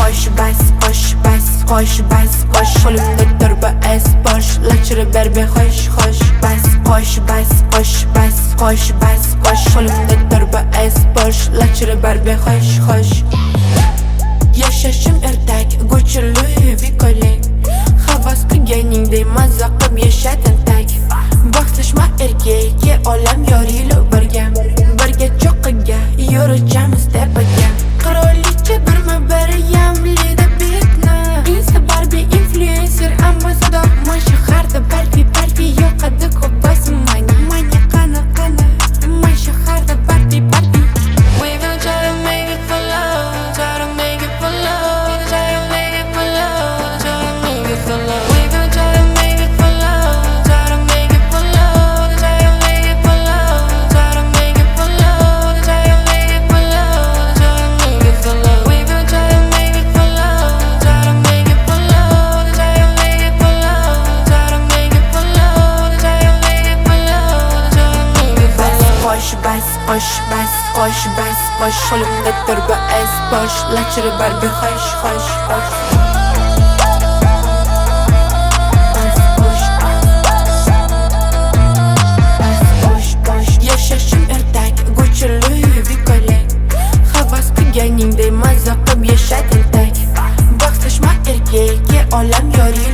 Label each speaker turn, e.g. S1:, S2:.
S1: qo'sh bas, qo'sh bas, qo'sh qo'limda turba es bosh, lachirib ber behosh, xosh bas, qo'sh bas, qo'sh qo'limda turba es bosh, lachirib ber behosh, xosh. Yashashim ertak, Gucci Louis Vuitton, havas qilganingdek mazza qilib yasha tentak. Baxtashma erkakka, olam yoriylu birga cho'qqiga yurishamiz tepaga. Qirolicha birma-bir yamlida bitni, Insta Barbie influencer ambassador, man shaharda party yo'qadi ko'p bas money qani, man shaharda party. We gon' try to make it for love, try to make it for love, try to make it for love, try to make it for love. We gon' try to make it for love, try to make it for love, try to make it for love, try to make it for love, try to make it for love, try to make it for love. We gon' try to make it for love, try to make it for love, try to make it for love, try to make it for love, try to make it for love, try to make it for love. Qo'sh bas, qo'limda turba es bosh, lachirib ber behosh, xosh. Yashashim ertak, Gucci Louis Vuitton, havas qilganingdek mazza qilib yasha tentak. Baxtashma erkakka, olam yoriylu